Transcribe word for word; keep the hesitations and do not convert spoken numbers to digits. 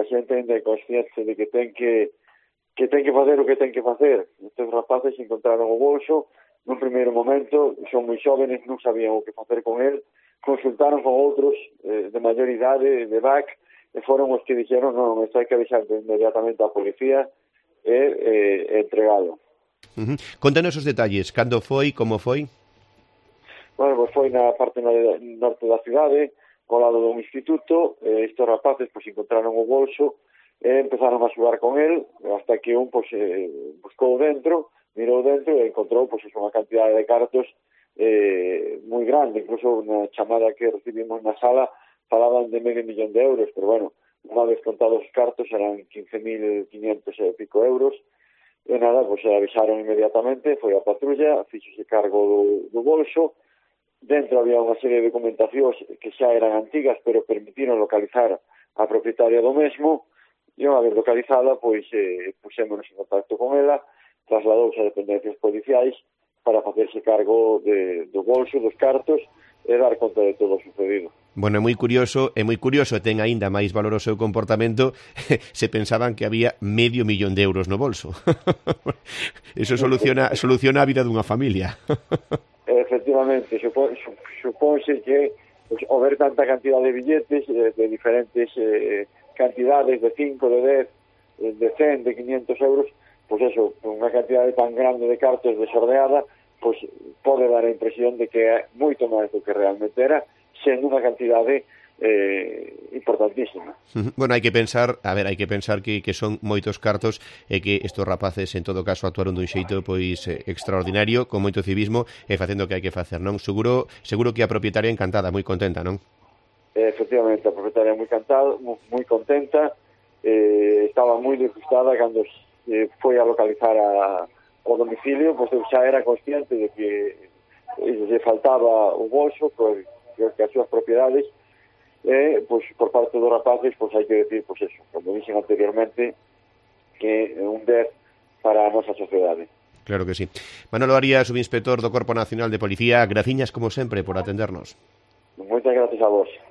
a xente ainda é consciente de que ten que que ten que facer o que ten que facer. Estes rapaces encontraron o bolso, nun primeiro momento, son moi xóvenes, non sabían o que facer con el, consultaron con outros eh, de maior idade, de B A C, e foron os que dixeron, non, isto hai que avisar inmediatamente á policía e eh, entregalo. Uh -huh. Contanos os detalles, cando foi, como foi? Bueno, pues foi na parte norte da cidade, ao lado dun instituto, e estes rapaces pues, encontraron o bolso e empezaron a xogar con el, hasta que un pues, eh, buscou dentro, mirou dentro e encontrou pues, unha cantidade de cartos eh, moi grande, incluso na chamada que recibimos na sala falaban de medio millón de euros, pero bueno, unha vez contados os cartos eran quince mil quinientos e pico euros, e nada, pues avisaron inmediatamente, foi a patrulla, fixose cargo do, do bolso, dentro había unha serie de documentacións que xa eran antigas, pero permitiron localizar a propietaria do mesmo, e unha vez localizada, pois eh, pusémonos en contacto con ela, trasladouse a dependencias policiais para facerse cargo de, do bolso, dos cartos, e dar conta de todo o sucedido. Bueno, é moi curioso, é moi curioso, ten aínda máis valor o seu comportamento se pensaban que había medio millón de euros no bolso. Eso soluciona, soluciona a vida dunha familia. Efectivamente, supón, supónse que pues, ao ver tanta cantidad de billetes eh, de diferentes eh, cantidades, de cinco, de dez, de cen, de quinientos euros, pues eso, unha cantidad tan grande de cartos desordeada, pues pode dar a impresión de que é moito máis do que realmente era, sendo unha cantidade eh, importantísima. Bueno, hai que pensar, a ver, hai que pensar que, que son moitos cartos e que estos rapaces en todo caso actuaron dun xeito pois eh, extraordinario, con moito civismo e facendo o que hai que facer, non? Seguro, seguro que a propietaria encantada, moi contenta, non? Eh, efectivamente, a propietaria moi encantada, moi contenta, eh, estaba moi disgustada cando eh, foi a localizar a, o domicilio, pois pues, xa era consciente de que eh, lle faltaba o bolso, que, que as súas propiedades, e, pois, por parte dos rapaces, pois hai que decir, pois eso, como dixen anteriormente, que é un dez para a nosa sociedade. Claro que sí. Manolo Arias, subinspector do Corpo Nacional de Policía, graciñas como sempre por atendernos. Moitas gracias a vos.